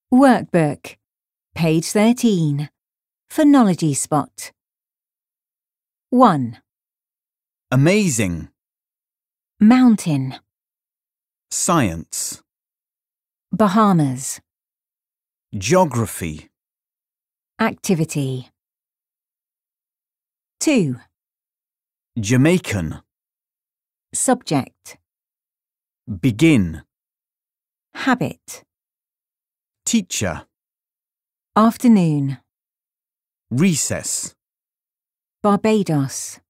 Workbook, page 13, Phonology Spot. 1. Amazing. Mountain, Science. Bahamas, Geography. activity. 2. Jamaican. Subject, Begin. habit, Teacher. afternoon, Recess. Barbados.